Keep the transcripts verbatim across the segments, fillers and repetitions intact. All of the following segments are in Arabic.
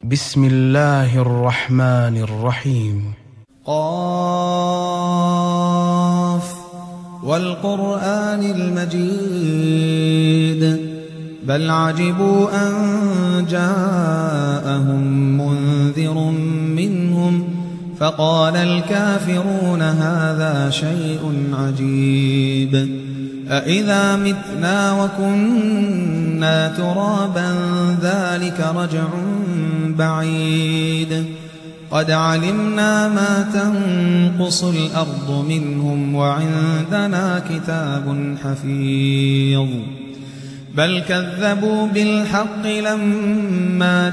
بسم الله الرحمن الرحيم. قاف والقرآن المجيد بل عجبوا أن جاءهم منذر منهم فقال الكافرون هذا شيء عجيب أإذا متنا وكنا ترابا ذلك رجع بعيد قد علمنا ما تنقص الأرض منهم وعندنا كتاب حفيظ بل كذبوا بالحق لما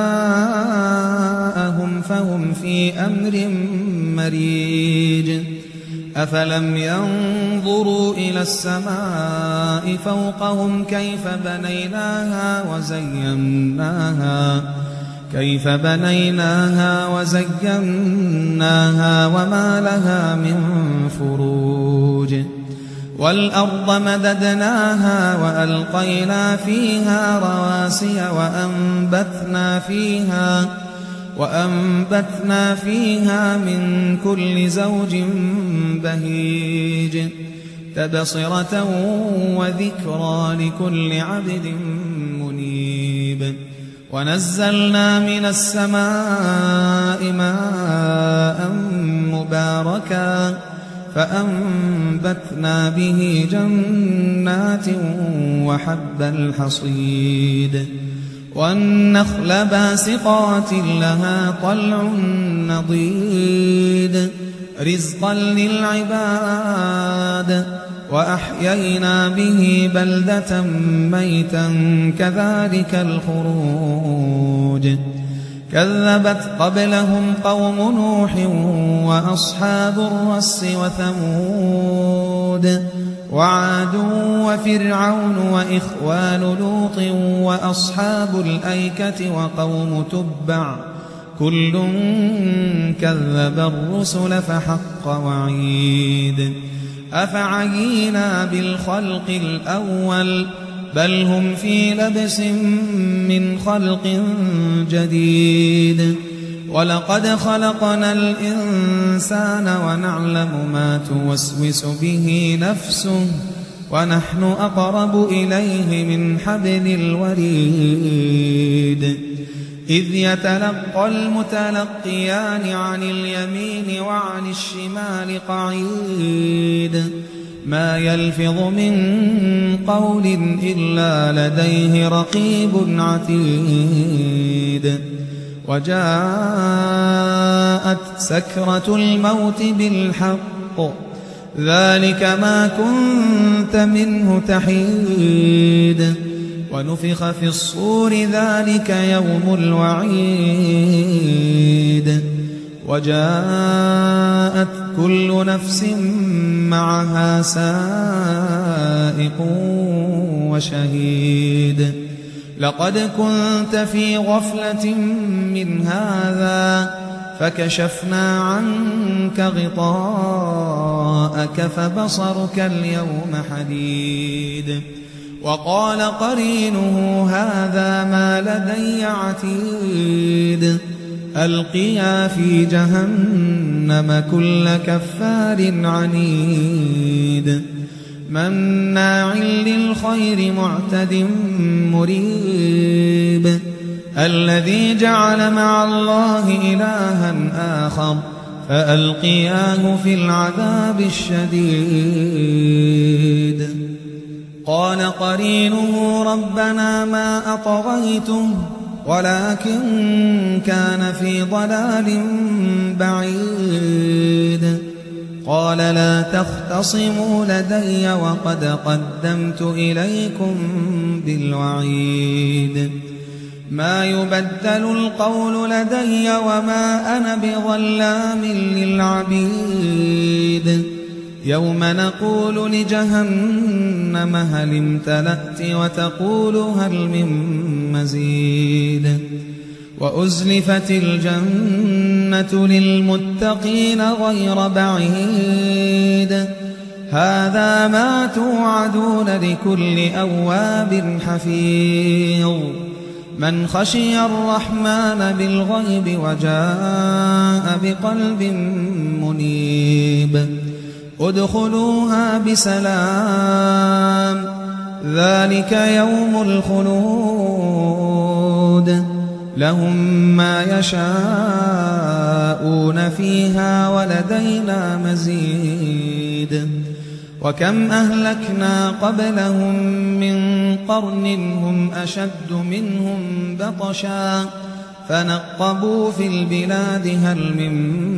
جاءهم فهم في أمر مريج أفلم ينظروا إلى السماء فوقهم كيف بنيناها وزيناها كيف بنيناها وزيناها وما لها من فروج والأرض مددناها وألقينا فيها رواسي وأنبتنا فيها وأنبتنا فيها من كل زوج بهيج تبصرة وذكرى لكل عبد منيب ونزلنا من السماء ماء مباركا فأنبتنا به جنات وحب الحصيد والنخل باسقات لها طلع نضيد رزقا للعباد وأحيينا به بلدة ميتا كذلك الخروج كذبت قبلهم قوم نوح وأصحاب الرس وثمود وعاد وفرعون وإخوان لوط وأصحاب الأيكة وقوم تبع كل كذب الرسل فحق وعيد أفعينا بالخلق الأول بل هم في لبس من خلق جديد ولقد خلقنا الإنسان ونعلم ما توسوس به نفسه ونحن أقرب إليه من حبل الوريد إذ يتلقى المتلقيان عن اليمين وعن الشمال قعيد ما يلفظ من قول إلا لديه رقيب عتيد وجاءت سكرة الموت بالحق ذلك ما كنت منه تحيد ونفخ في الصور ذلك يوم الوعيد وجاءت كل نفس معها سائق وشهيد لقد كنت في غفلة من هذا فكشفنا عنك غطاءك فبصرك اليوم حديد وقال قرينه هذا ما لدي عتيد ألقيا في جهنم كل كفار عنيد مناع للخير معتد مريب الذي جعل مع الله إلها آخر فألقياه في العذاب الشديد قال قرينه ربنا ما أطغيته ولكن كان في ضلال بعيد قال لا تختصموا لدي وقد قدمت إليكم بالوعيد ما يبدل القول لدي وما أنا بظلام للعبيد يوم نقول لجهنم هل امتلأت وتقول هل من مزيد وأزلفت الجنة للمتقين غير بعيد هذا ما توعدون لكل أواب حفيظ من خشي الرحمن بالغيب وجاء بقلب منيب ادخلوها بسلام ذلك يوم الخلود لهم ما يشاءون فيها ولدينا مزيد وكم أهلكنا قبلهم من قرن هم أشد منهم بطشا فنقبوا في البلاد هل من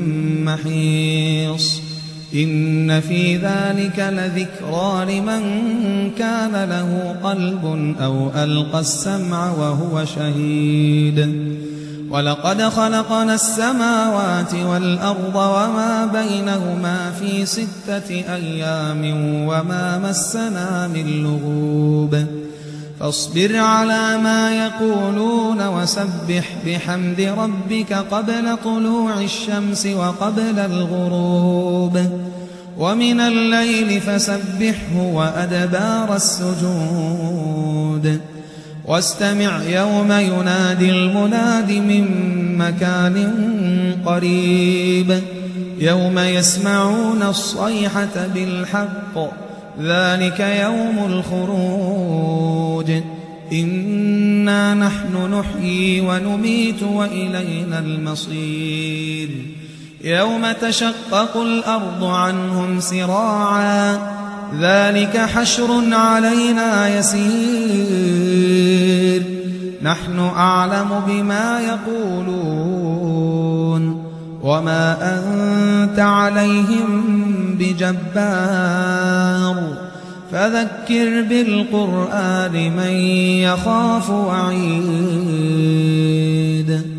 محيص إن في ذلك لذكرى لمن كان له قلب أو ألقى السمع وهو شهيد ولقد خلقنا السماوات والأرض وما بينهما في ستة أيام وما مسنا من لغوب فاصبر على ما يقولون وسبح بحمد ربك قبل طلوع الشمس وقبل الغروب ومن الليل فسبحه وأدبار السجود واستمع يوم ينادي المناد من مكان قريب يوم يسمعون الصيحة بالحق ذلك يوم الخروج إنا نحن نحيي ونميت وإلينا المصير يوم تشقق الأرض عنهم سراعا ذلك حشر علينا يسير نحن أعلم بما يقولون وما أنت عليهم بجبار فذكر بالقرآن من يخاف وعيد